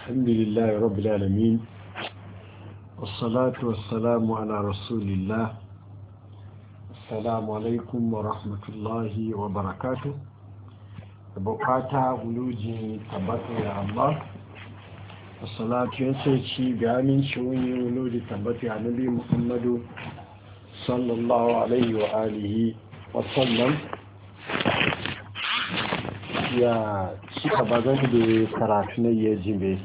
الحمد لله رب العالمين والصلاة والسلام على رسول الله. السلام عليكم ورحمة الله وبركاته. بقاتا ولوجي تبطي يا الله. الصلاة ينسيشي بأمين شوي ولوجي تبطي على نبي محمد صلى الله عليه وآله وسلم. يا شيخ بازن بكراتنا يجيبه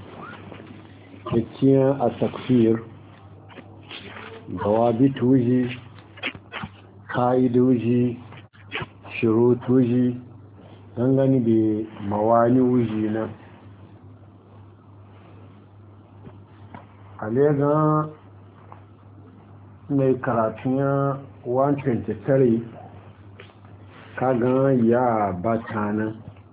كتير التكفير ضوابط وجي قائد وجي شروط وجي dangane da mawani wuji na alega mai karatun 123 kagan ya bata nan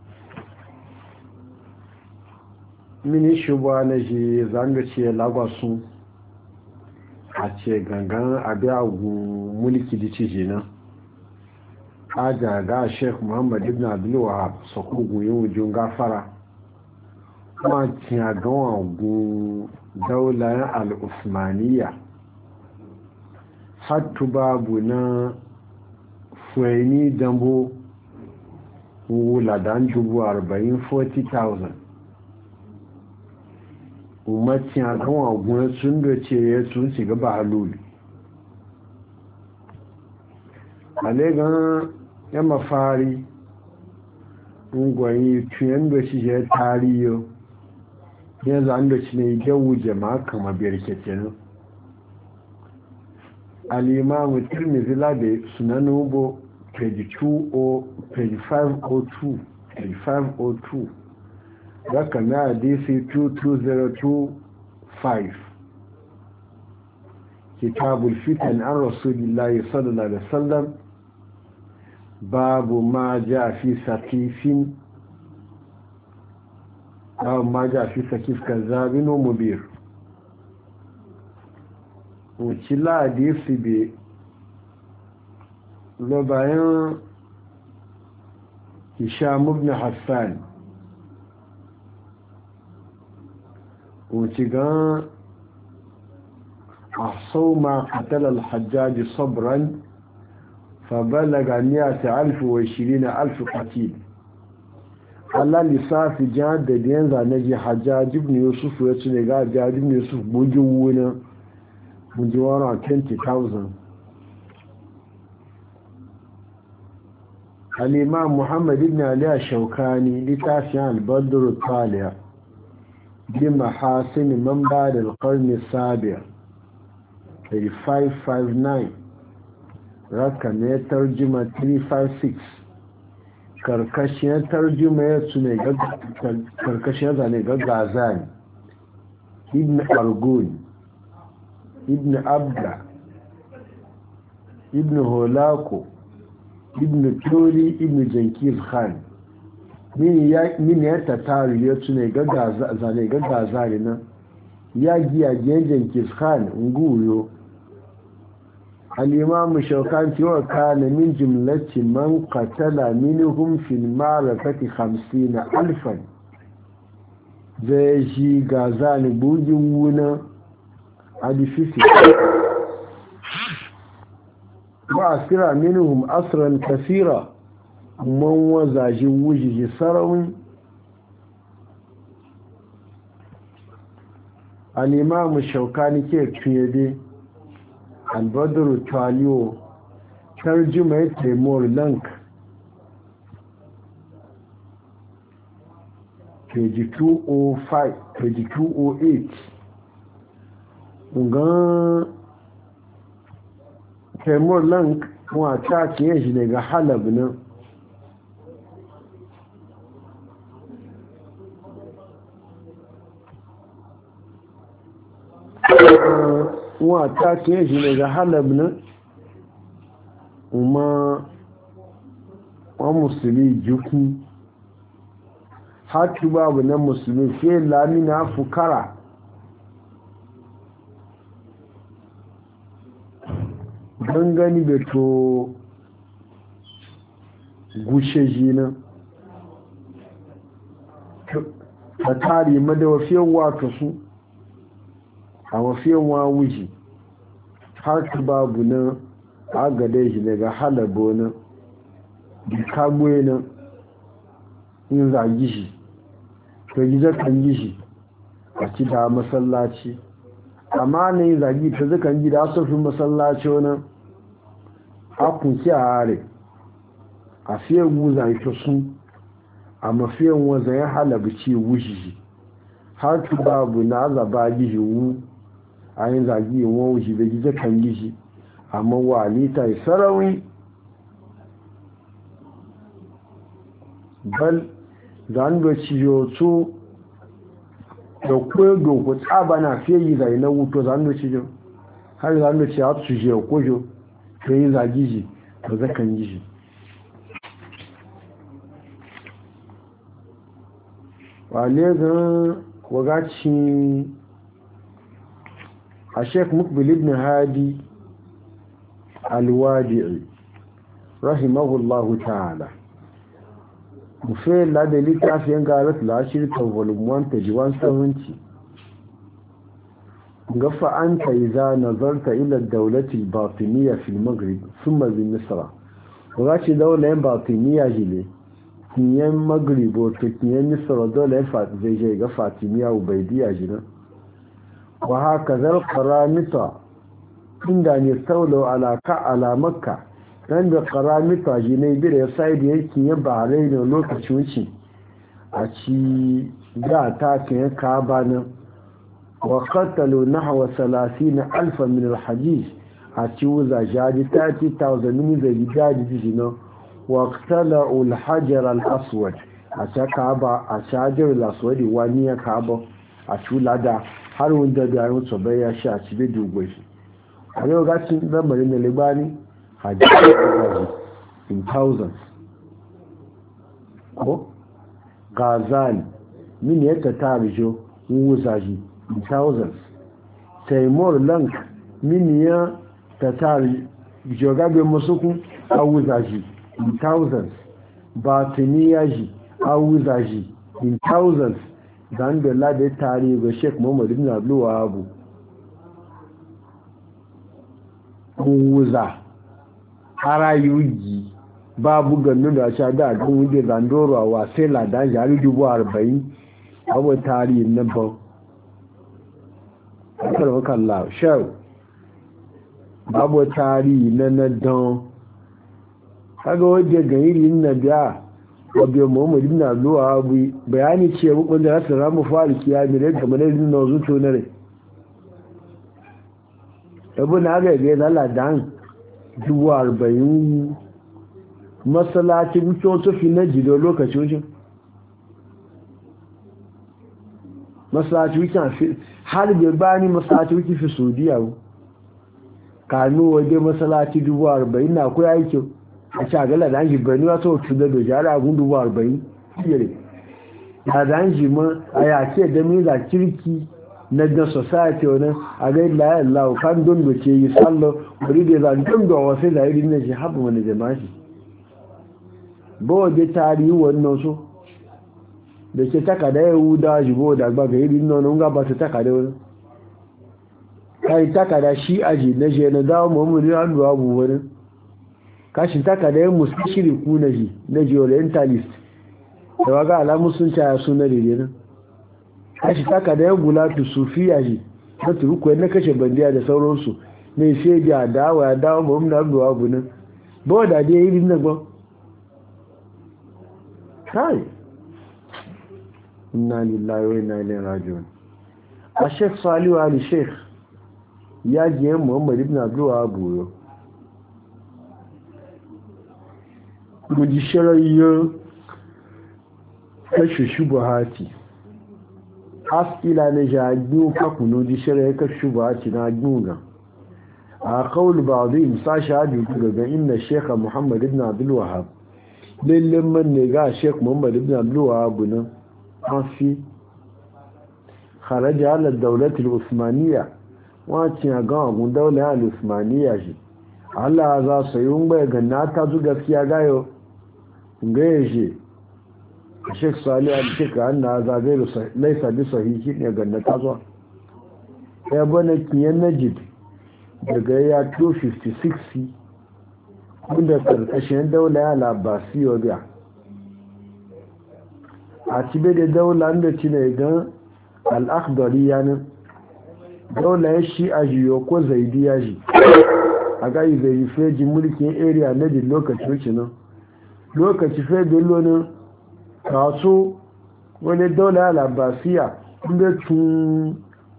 mini shugaba na ji zanga ce lagwasun a ce gangan abiyagun mulki da cije nan aja ga sheikh muhammad ibn abdul wahab sokogun yin wujun gafara kuma tiya gawa gun daular al-usmaniya hattu babu na fueni dambo wuladan 40,000 umarcin a kan wagon sun da ce ya sun shiga ba halulu a legan ya mafari ungwayi tuyen da shi ya tariyo ya zan da shi ne yawu jama'a kama biyar kekenan alimamu tirmizi labe sunan ubo page 502 zaka na hadisi 22025 kitabul fitan an rasulillahi sallallahu alaihi wasallam babu ma ja fi sakifin babu ma ja fi sakif kazabin wa mubir wuci la hadisi be lo bayan hisham ibn hassan وتقال أحصوا ما قتل الحجاج صبرا فبلغ 120,000 قتيل Allah lissafi jihar da biyan zane ji hajjaji ibn yusuf ya ci daga hajjaji ibn yusuf bugin wunan bujiwara 20,000 al'imam muhammad ibn ali shaukani littafin albadru taliya بمحاسن من بعد القرن السابع 559 رقم ترجمة 356 karkashin tarjuma karkashin zane gaggazani ibn argun ibn abda ibn holako ibn turi ibn jenkins khan min ya tattari ya tune zane gaggazari nan ya giya genjen kiskhan nguyo al-imam shaukan cewa kana min jumlati man qatala minhum fil ma'rakati 50,000 zai shi gazani bugin wuna adifisi wa asira minhum asran kathira man wazaji wujiji sarawin al'imamu shaukani ke tuyede albadru taliyo tarjuma ya taimur lank page 208 gan taimur lank wata ke shi daga halab nan wata ke shi daga halab nan kuma wa musulmi juku hatu babu na musulmi ke lamina fukara gangani da to gushe shi nan ta tari madawafiyan wato su a mafiyan wawuji har ta babu nan agade shi daga halabo nan da kagwe nan in zagi shi to gida kan yi shi a ci da masallaci amma na yin zagi ta zakan gida sofin masallaci wani hakunki a hare a fiye guza ita sun a mafiyan wazan ya halabici wushi har tu babu na zaba gishi wu a yin zagi yin wa wushi da gida kan gishi amma walita yi sarauni bal zan da ciyoto da kwayo doko tsaba na fiye yi zai na wuto zan da ciyo har zan da ciyo su je kojo to yi zagi shi da zakan gishi wale gan wagaci a sheik mukbil ibn hadi alwadi'i rahimahullahu ta'ala mufela da littafin garat lashirta volume 1 page 170 gafa anta idza nazarta ila ad-dawlati al-batiniyya fi al-maghrib thumma bi misra wagaci dawla batiniyya jile kiyan magribo to kiyan misra dole zai je ga fatimiya ubaidiyya jina wa haka zal qaramita inda ne saulo ala makka dan da qaramita jine bi da sai da yake ya bare da lokacin wuce a ci ga ta kiyan kaaba nan wa qatalu nahwa 30000 min al-hajij a ci wuza jadi 30000 min da jadi jina واقتلعوا الحجر الأسود أتكابا أشاجر الأسود وانيا كابا أشولادا har wanda da yawon tsobai ya sha ci bai dogoi shi a yau gashin lamarin da libani hajji in thousands ko gazali mini yadda ta rijo wuzaji in thousands taimur lank mini ya ta ta rijo gabe masukun a wuzaji in thousands batiniyaji awuzaji in thousands dan da lade tare ga Sheikh Muhammad ibn Abdul Wahhab wuza harayuji babu gannu da sha da gan wuje zandoro wa sai ladan jari 40,000 abu tarihi na ba akarwaka Allah shau babu tarihi na don kaga wajen gairi na biya wabe muhammadu na zuwa abu bayani ce bukun da nasu ramu fari kiyami da game da yin nauzu tonare abu na ga ga yana dan 40,000 masalaci mutuwa tufi na jido lokacin wucin masalaci wucin har bai bani masalaci wucin fi saudiya kanu waje masalaci 40,000 na kuwa aikin a shagala da hanji birni wato tuda da jari a gundu 40 yare da hanji ma a yake da miza kirki na da society wani a gai layan lau kan don da ke yi sallo wani da zan da wasu da irin na shi haɓa wani jama'a shi ba waje tarihi wannan so da ke takada ya wuda shi ba da gba ga irin nan ga ba su takada wani kai takada shi aji na je na dawo muhammadu ya hannu abu wani kashin takada ya mustashiri ku na ji orientalist da waga alamun sun caya suna da nan kashi takada ya gulatu sufiya ji na turuku na kashe bandiya da sauransu mai sai da dawa ya dawo ba mun da abu nan ba wadda dai yi nan ba kai inna lillahi wa inna ilaihi raji'un a Sheikh Salihu Ali Sheikh ya ji Muhammad ibn Abdul Wahhab yo guji sharayyar kashe shubuhati asila na jaju kakuno di sharayyar kashe shubuhati na gina a kawul ba zai musa shahadu daga inna shekha muhammad ibn abdul wahab lallen man ne ga shekha muhammad ibn abdul wahab nan an fi kharaja ala daulatul usmaniya wacin a gan agun daular al-usmaniya shi Allah za su yi bai ganna ta zu gaskiya gayo gaya shi Sheikh Salih al-Sheikh anna zagairu laisa bi sahihi ne ganna tazo ya bana kiyan najid daga ya 256 wanda karkashin daula ya labasi wa biya a cibe da daula da ci ne gan al-akhdari yana daula ya shi ajiyo ko zaidi ya ji a ga yi zai feji mulkin area na di lokacin cinan lokaci fe bello ne kaso wani daula labasiya kunga tun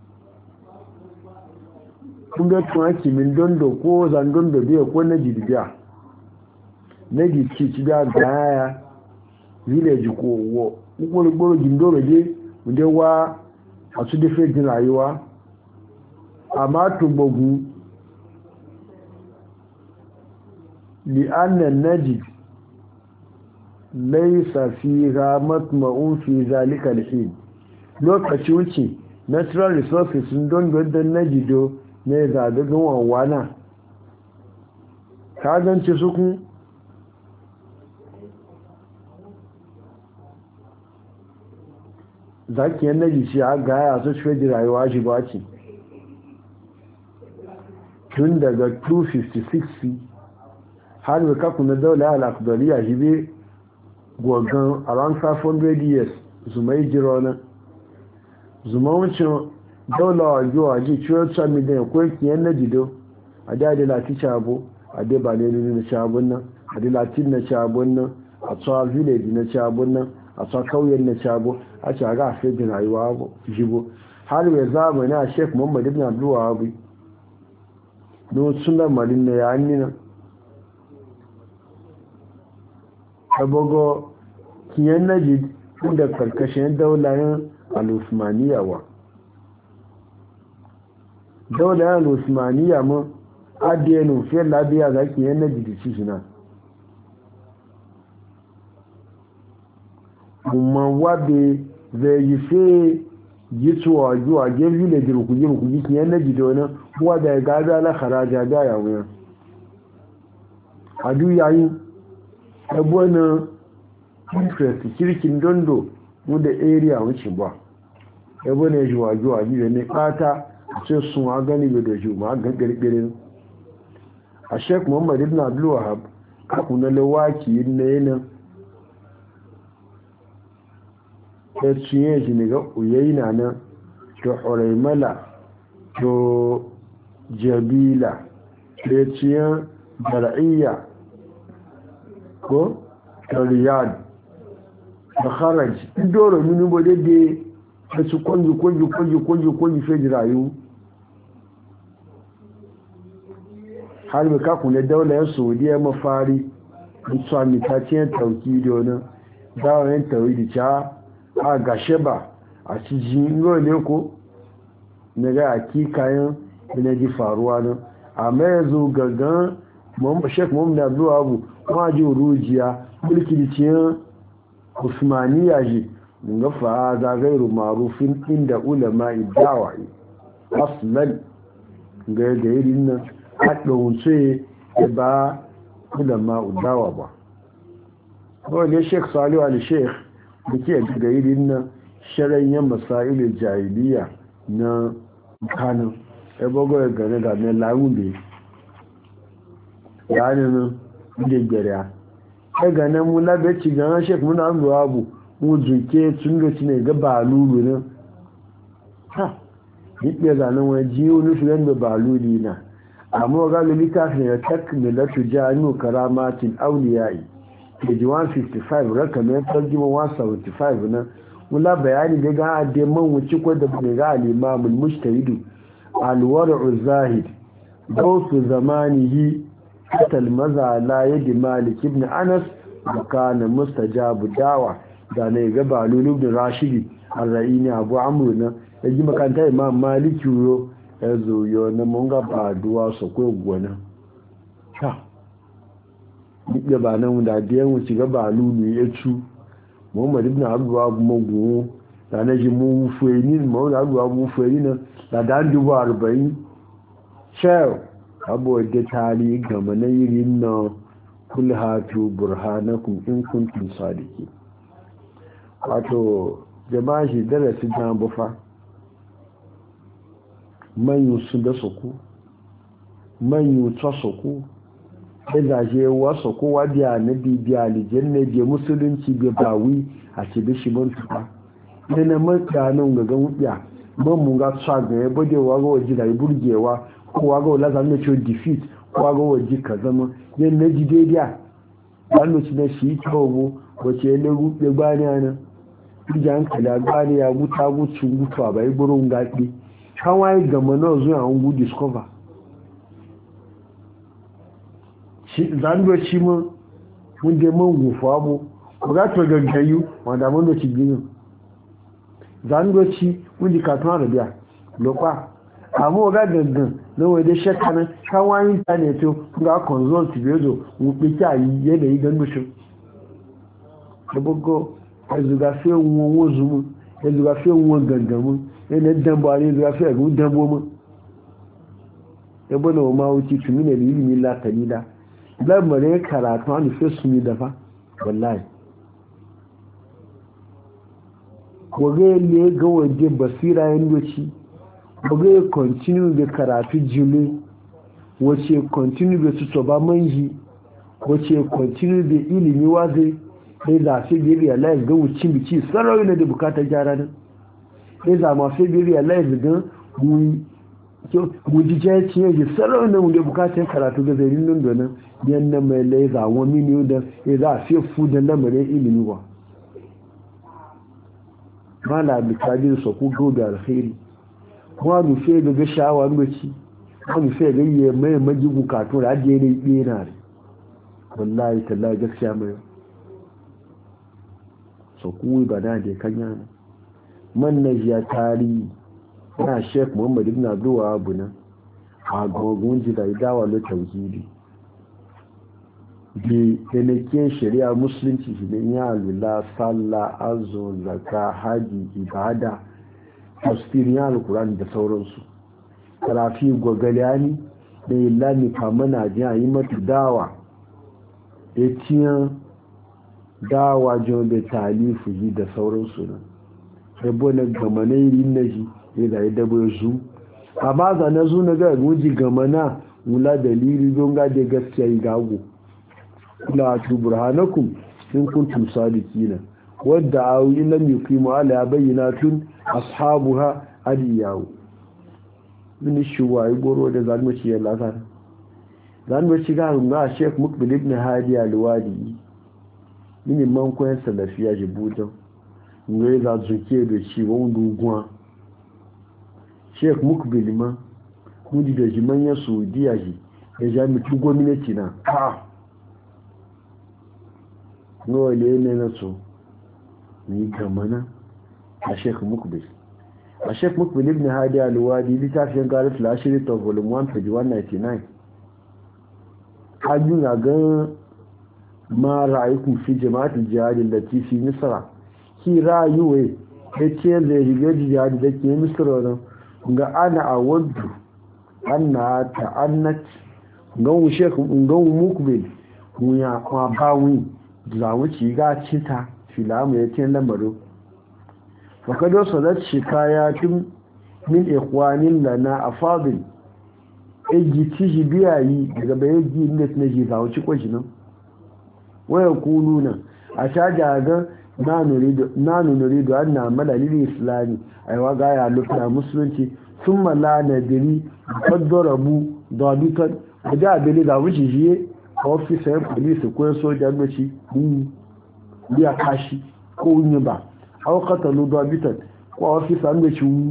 hakimin dondo ko zandondo biya ko na jidibiya na gici ci biya gaya village ko wo gbogbo gindoro je wunde wa a su dafe jin rayuwa amma tugbogu li'annan najid laisa fiha matma'un fi zalika al-hin lokaci wuce natural resources sun don don najido ne zagagan wawana ka gance su kun zakiyar najici a gaya su shi rayuwa shi ba ce tun daga 256 har da kaku na daula al-akhdariya shi bai gwagan around 500 years zuma yi jiro nan zuma wucin daula wajo waje ciwo sami da yankun kiyan na jido a da lati shabo a da ba ne na shabon nan a da latin na shabon nan a tsawa village na shabon nan a tsawa kauyen na shabo a ce a ga fi jin rayuwa jibo har mai zamani a sheik muhammad ibn abdullawa abu don sunan malin na ya nina abogo kiyan najid da karkashin daulayen al-usmaniya wa daulayen al-usmaniya mun adiyanu fiye labiya za kiyan najid ci shina kuma wabe zai yi fe gitsuwa zuwa gefe da jirkuji kiyan najid wani wadda ya gaza na haraja da yawon adu yayin abuwa interest kirkin dondo mu da area wuce ba abuwa ne juwa biyu ne kata a ce sun a gani da ju ma ga gargarin a sheik muhammad ibn abdul wahab kaku na lawaki na yana ya ciye shi ne ga uyayna na to huraimala to jabila da ciye dar'iyya ko riyad da kharaj doro mini bo dede da su kwanji fe rayu har ba ka kula daular saudiya mafari mutsami ta ce tauki da wani dawayen tauhidi ta a gashe ba a cikin ne ko na ga akikayen da na ji faruwa nan amma yanzu gaggan Sheikh Muhammad Abdul Abu kuma ji rujiya mulki da ciyan Usmaniya ji ga fa za gairu marufin inda ulama idawa aslan ga irin nan haɗin ce ba ulama udawa ba wanda Sheikh Salihu al-Sheikh da ke ga irin nan sharayen masailul jahiliya na kanin ebogo ya gane da mai lawun ya ne nan da gyara ya gane mu labaci ganin shek muna an zuwa abu mu zuke tun da ne ga balulu ne ha yake zanen wani jiyo nufi yadda baluli na amma ga littafin ya takmilatu jami'u karamatin auliyai page 155 rakamin tarjima 175 na mula bayani da ga addeman wuce ko da ne ga al-imamul mujtahid al-war'u zahid dawsu zamanihi katal maza la yadi malik ibn anas da kana mustajabu dawa da ne ga balulu ibn rashidi ar-ra'ini abu amr na yaji makanta imam malik yo yazo yo na munga baduwa so ko gona ha duk ba nan da biyan wuce ga balulu ya cu muhammad ibn abdullah magu da na ji mu fueni muhammad abdullah mu fueni na da dan dubu 40 shau abu da tali ga manayirin na kul hatu burhanakum in kuntum sadiqin wato jama'a shi darasi na bufa manyu su da suku manyu ta suku zaje wa suku wa biya na bibiya aljanna je musulunci be bawi a ci da shi ban tuka ne na mutanen ga gan wuya ban mun ga tsaga ya bade wa ga waje da burgewa ko wa ga wala zan ce defeat ko wa ga waje ka zama yan na jidediya wannan ci na shi tawo wace ne gube gbani ana jan kala gbani ya guta gucin gutuwa bai burun gaɗi kawai gama na zuwa an gu discover zandoci mun wunde man gufa mu ga to gaggayu wanda mun doci biyu zandoci wunde katon arabiya lokwa amma ga gangan na waje shakka nan kawai internet ga consult bezo mu pita yi yadda yi gandushin da bugo ezuga fe won wozumu ezuga fe won gangamu ene dambo ani ezuga fe gun dambo mu ebo no ma wuci tumine bi ilimi la talida lamare karatu an fe sumi dafa wallahi koge le ga waje basira yandoci koge continue da karatu jile wace continue da tutoba manji wace continue da ilimi waze sai za su bi realize ga wucin bici sarari na da bukatar gyara nan sai za ma sai bi realize ga wujije ciye ji sarari na wunde bukatar karatu ga zai rinnin donin yadda mai laiza wa miniyu da ya za a fiye fudan lamarin ilimi ba ma na bukadin su ku gobe alkhairi kuma rufe ga sha'awa ruci kuma rufe ga yi mai maji bukatu da ajiye ne ɗena ne wallahi tallahi gaskiya mai so kuwi ba na da kan yana man na jiya tarihi na sheik muhammadu ibn abduwa abu nan a gogon jida idawa lo tauhidi bi yanayin shari'a musulunci shi ne ya lula sallah azu zaka haji ibada tafsirin alkurani da sauransu karafi gwagaliyani da ilani kamana jiya yi mata dawa etiyan dawa jon da talifu yi da sauransu nan ebo na gamanai rin na ji ya zai dabo zu a ba za na zu na ga guji gamana wula dalili don gade gaskiya yi gago kula tu burhanakum in kuntum sadiqina wadda awu lam yuqimu ala bayyinatun ashabuha adiyahu min shuwa goro da zalmaci ya lazar zalmaci ga Sheikh Mukbil ibn Hadi al-Wadi mini man koyan salafiya ji budan ngai za zuke da shi wani gwa Sheikh Mukbil ma kudi da jiman ya Saudiya ji ya jami'in gwamnati na ha no le ne na so ni gamana a Sheikh Mukbil ibn Hadi al-Wadi litafin Garif al-Ashri to volume 1 page 199 hajjun ga ma ra'ayikun fi jama'atul jihad allati fi misra ki rayuwe yace da riga jihad da ke misra nan ga ana awaddu anna ta'annat gan Sheikh Mukbil mun ya kwa bawi da wuci ga cita filamu yace lamaro fakado salat shikayatun min ikhwanin lana afadil ejiti biyayi daga bayaji ne na ji za wuci kwashi nan waya kuluna a caja ga nanu nuridu an na malalil islami aiwa ga ya lufa musulunci sun mala na diri kaddarabu dabitan wajen abin da wuce jiye a ofisayen polisi ko sojan mace biya kashi ko wunye ba au katalu dabitan ko ofisan mace wu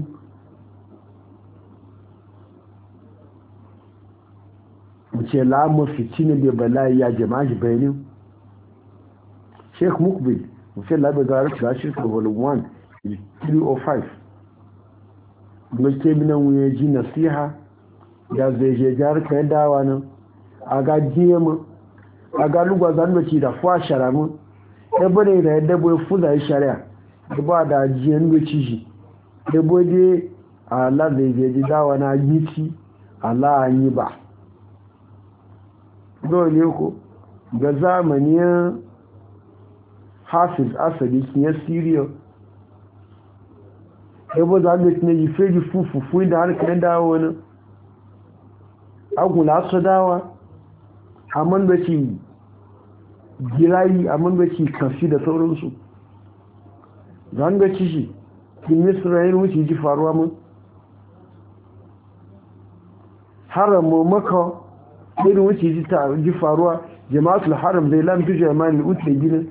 ce lamu fitini bai bala'i ya jama'a ji bayanin Sheikh Mukbil mafi labe gara shiga shirka volume 1 305 mulke minan wuye ji nasiha ya zai je jihar kayan dawa nan a ga jiye mu a ga lugwa zandoci da fuwa shara mu ebe ne da yadda bai fuza yi shari'a da ba da jiyan doci shi ebe dai a la zai je ji dawa na yi a la an yi ba dole ko ga zamanin hafiz asali kiyar siriya yabo za mu tuna yi feji fufufu da harkar dawo wani agula su dawa amma da ci girayi amma da ci kafi da sauransu zan ga ci shi kin misra yin wuce ji faruwa mun haramu maka irin wuce ji faruwa jama'atul haram zai lamtu jama'in utle ginin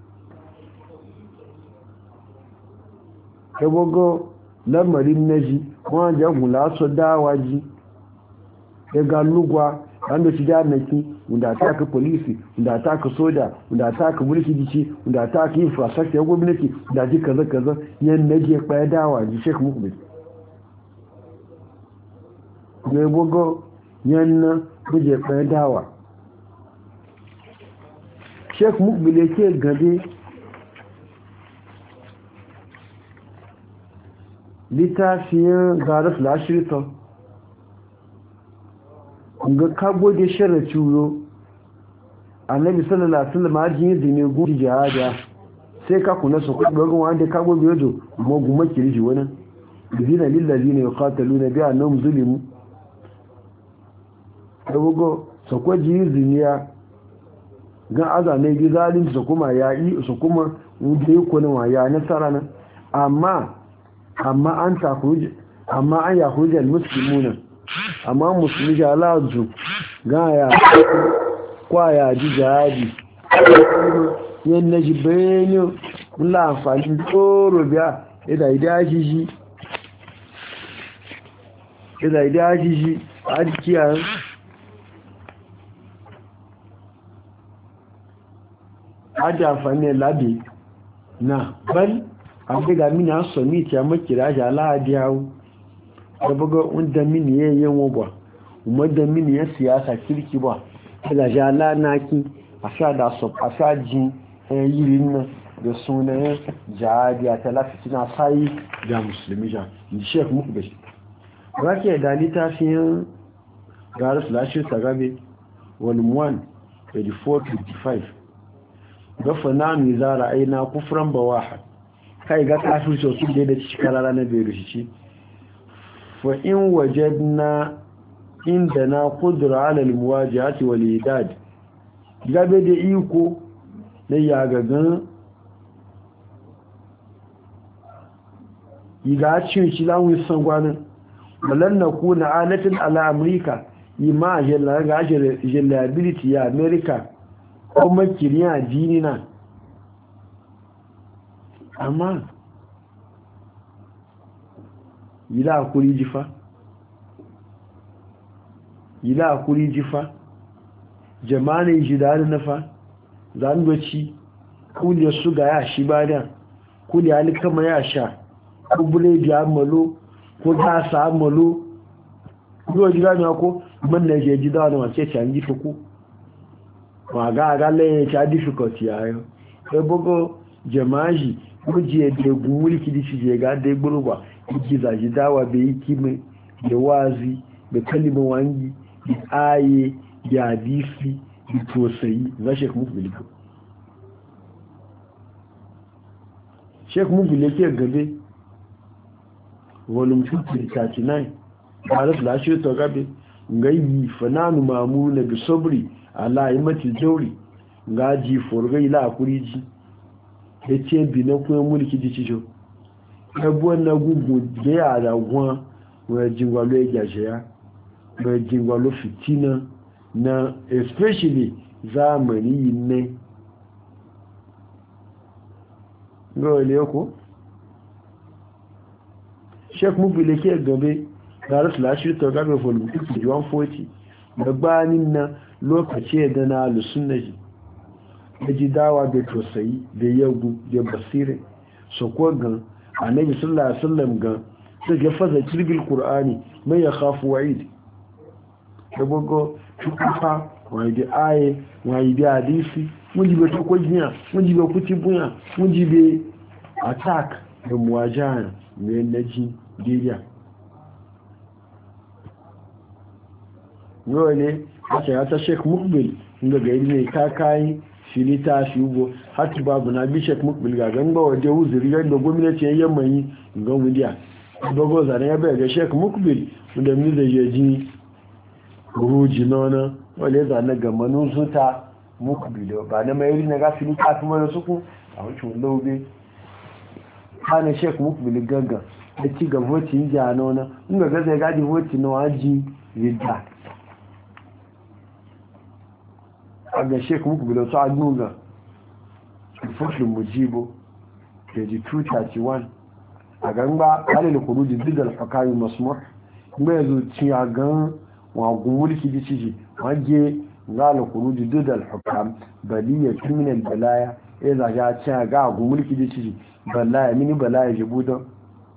ebogo lamarin naji wọn jẹ gùnlá sọ dáwà jí ẹga lúgwa wanda ci jami'aki wanda ataka polisi wanda ataka soja wanda ataka mulki jici wanda ataka infrastructure ya gwamnati wanda ji kaza yan naji ya dawa ji sheik mukbil ne gogo yan na kuje kpaya dawa sheik mukbil ya ke gabe littafin garif lashirita ga kago da shirar ciwo annabi sallallahu alaihi wasallam ajin yi zine guji jihada sai ka kuna su kudu ga wanda kago biyo zo maguma kirji wani zina lillazina yuqataluna bi annahum zulimu dago su kwaji ziniya ga azane bi zalim su kuma yayi su kuma wanda yake wa ya nasara nan amma an takuji amma an yahuja almuslimuna amma musulmi jalaju gaya kwaya ji jihadi yan naji bayani mula amfani tsoro biya idaidajiji a jikiyar aji amfani labi na bal abdiga mini an somi ti a makira shi ala'adi hau da buga wanda mini ya yi ba umar mini ya siyasa kirki ba daga shi ala'anaki a sha da a sha ji yirin nan da sunayen jihadi a talafi na sayi ga musulmi ja da shek muku da shi ba ke da littafin garis lashe tagabe volume 1 84-55 gafa na mai zara aina kufuran bawaha kai ga kafin sosu da ci karara na bai rushici fa in wajadna inda na kudura alal muwajihati wal idad gabe da iko na yagagan yiga cin shi lawun san gwanin balan na kuna alatin ala amurka ima ga reliability ya america kuma kiriya jini na amma yila akuri jifa jamanin jidari nafa zangoci kuliyar su ga ya shi bada kuliyar alikama ya sha ko buledi amalo ko gasa amalo ko jira ne ko man na je jida na wace ta yi fuku wa ga le ta difficulty ayo e bogo jama'i kuje da mulki da shi ga da gurba yake zaji dawa bai kime da wazi da kalima wangi da aye da hadisi da tosayi za Sheikh Mukbil Sheikh Mukbil yake gabe volume 239 Arif lashe to gabe ngayi fananu mamuna bi sabri ala imati jawri ngaji forgai la kuriji yace bi na kuma mulki di cijo ebu na gugu de ara gwan we jingwa lo ejajeya we jingwa lo fitina na especially zamani ne ngole ko Sheikh Mukbil ke gabe Garis Lashir to gabe volume 140 gabanin na lokaci da na lusunnaji ji dawa da tosayi da yagu da basire so ko gan annabi sallallahu alaihi wasallam gan sai ga faza kirbil qur'ani mai ya khafu wa'id da bogo tukufa wai da aye wai da hadisi mun ji ba to ko jiya mun ji ba kuti buya mun ji be attack da muwajaha mai naji diya yau ne a ce ta Sheikh Mukbil inda gari ne ta kayi filita shi ugo hatu babu na bishop mukbil ga gamba waje uzuri ga da gwamnati yayin mai ga mudiya dogo zane ya bai ga sheik mukbil da mu da yaji ruji nona wale zane ga manusuta mukbil ba na mai na ga filita kuma su ku a wucin lobe kana sheik mukbil gaga da ci ga votin jano na in ga zai gaji votin na waji yadda a ga sheik mukbil su a nuga fashin mujibo page 231 a ganga halin kuruji digal fakari masmur mai zuci a gan wagun mulki da ciji waje galin kuruji digal fakam baliya criminal balaya ya zaga ya ci a ga wagun mulki da ciji balaya mini balaya jibu don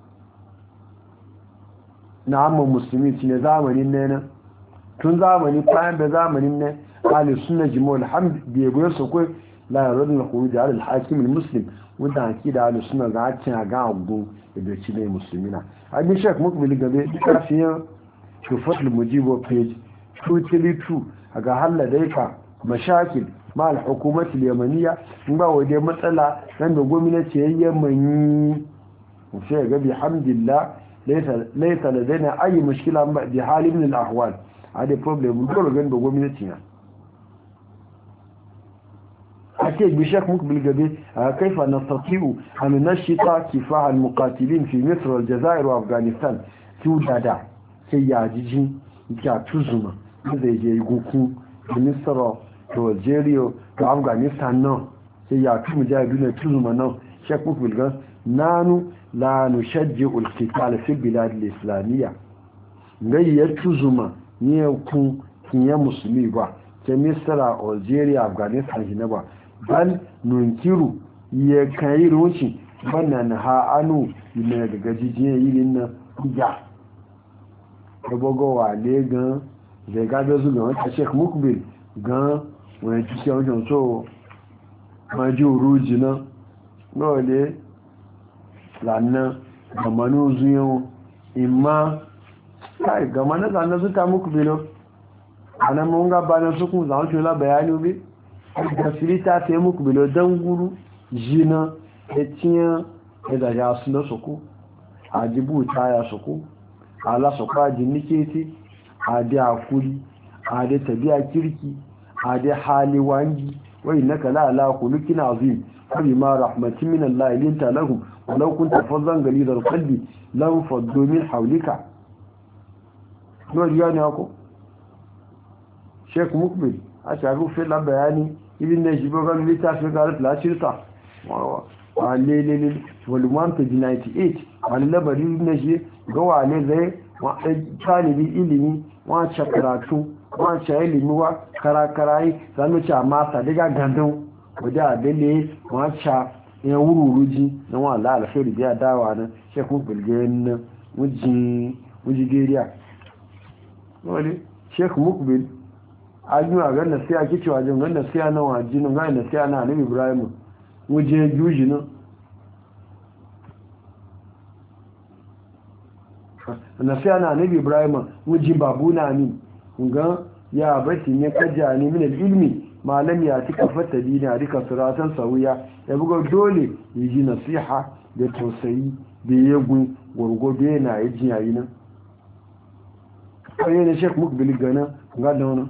na amma musulmi ne zamanin ne tun zamani bayan da zamanin ne ahli sunna jima'ul hamd bi yabo su kai la yaradun khuruj ala al-hakim al-muslim wanda akida ahli sunna za a cin ga abu da ci ne musulmina abin shek mukbil gabe kafiyan shufat al-mujibo page 232 aga halla daika mashakil ma al-hukumat al-yamaniyya in ba waje matsala nan da gwamnati yayyen mani sai ga bihamdillah laysa ladaina ayi mushkila bi hal min al-ahwal hada problem dole ga gwamnati na ake bishak mukbil gabe kaifa nastati'u an nashita kifah al-muqatilin fi misr wal-jazair wa afghanistan tudada sai ya jiji ya tuzuma zai je guku misr to algeria to afghanistan no sai ya tumu jahiduna tuzuma no shek mukbil ga nanu la nushajji'u al-qital fi bilad al-islamiyya ngai ya tuzuma ne ku kinye musulmi ba ke misra algeria afghanistan ne ba bal nunkiru ya kai roci wannan ha anu ne daga jijiye yirin na ya bogowa le gan da ga da su gan ta sheikh mukbil gan wani cikin wajen so ma ji uruji na nole lanna da manu zuyo imma kai ga mana zanna su ta mukbilo anan mun ga bana su kun zan tula bayani bi da filita ta yi muku bilo don guru jina ya tiyan ya ya su na soko a jibuta ya soko a la soko a jiniketi a da akuri a da tabiya kirki a da hali wangi wai na kala ala kulukin azim kabi ma rahmatin min Allah ilinta lahum walau kunta fazzan galizar qalbi lam faddu min hawlika no riya ne ako Sheikh Mukbil a sharu fi la bayani ibn najibogan littafin garat lashirta wa lelele volume 1 page 98 wani labari na shi ga wane zai talibi ilimi wace karatu wace ilimi wa karakarayi zanu ce masa daga gandun wadda adele wace yan wururuji na wa la alfahari biya dawa na shekun bilgayen na wujigeriya wani shekun mukbil ajin a ganin sai ake cewa jin ganin sai na wajinin ganin sai na Annabi Ibrahim wuje juji nan na sai na Annabi Ibrahim wuje babuna ni ga ya bati ne kaja ni min ilmi malam ya tika fata dina rika suratan sawiya ya buga dole yi nasiha da tausayi da yegu gurgobe na yi yayi nan kai ne Sheikh Mukbil gana ga da wannan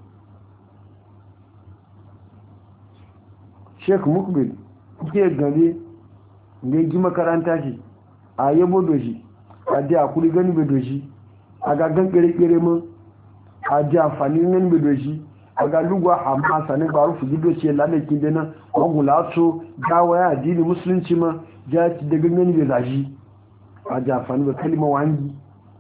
Sheikh Mukbil ke gari ne ji makaranta shi a yabo doshi a da akuri gani be doshi a ga gangare mun a da amfani gani be doshi a ga lugwa amma sanin ba rufu gido ce lalakin da nan wagula so gawa ya addini musulunci ma ja ci da gangani be zashi a da amfani da kalma wangi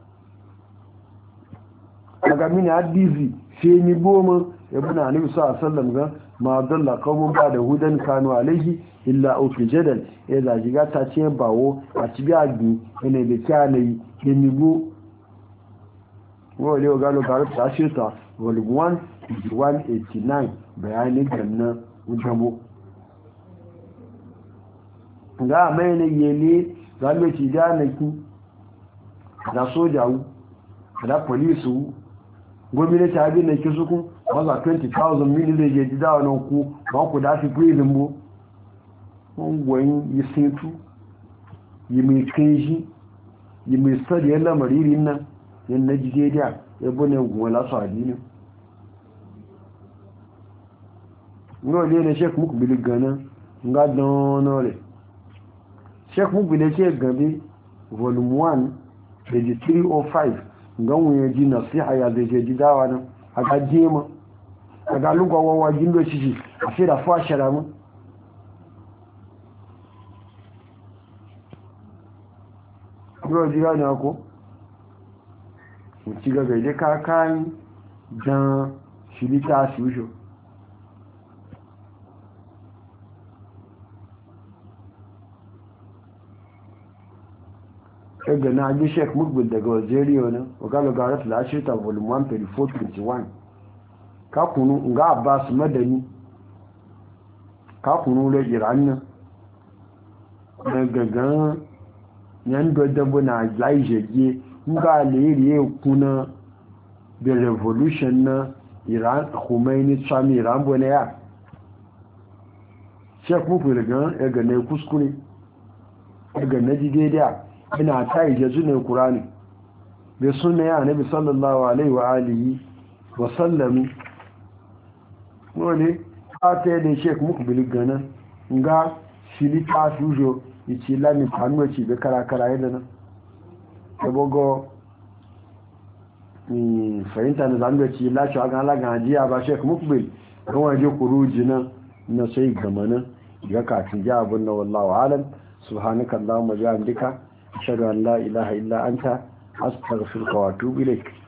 a ga mini hadisi sai ni goma yabuna annabi sallallahu alaihi wasallam ga ma dalla qawmun ba da hudan kanu alaihi illa ufi jadal ya zaji ga ta ce bawo a cibi agi ne da kyanai kemigo wole o galo garo ta shirta volume 189 bayanin ganna ujamo ga mai ne yele zalo ci da naki da sojawu da polisu gwamnati abin da ke suku maza 20,000 mili zai je jida wani ku ma ku dafi prison bu gwayin yi sintu yi mai kanji yi mai sadi yan lamaririn nan yan na jidediya ya bane gwala su adini ngo le ne Sheikh Mukbil gana nga donore Sheikh Mukbil ce gabe volume 1 page 305 nga wuye ji nasiha ya zai je dawa nan aga jema aga lugwa wawa jindo shi a sai da fashara mu ngo jira ne ko mu ci ga gaide ka kan dan shilita shi ga na ji Sheikh Mukbil daga Algeria ne wakala garat al-ashita volume 1 page 421 ka kunu nga Abbas Madani ka kunu le Iran na gaga yan dodabo na laijeje nga le riye kuna the revolution na Iran Khomeini tsami Iran bone ya Sheikh Mukbil ga ne kuskure ga na jidediya ina ta yi jazu ne Kur'ani da sunna ya Nabi sallallahu alaihi wa alihi wa sallam wani ata da Sheikh Mukbil gana nga shilita fujo ichi lami tanwa ci be kara yadda nan ebogo ni fahimta na zanga ci lashi a gan lagan ajiya ba Sheikh Mukbil kan waje kuruji nan na sai gamana ga kafin ja abun na wallahu alam subhanaka allahumma bihamdika ashhadu an la ilaha illa anta astaghfiruka wa atubu ilaik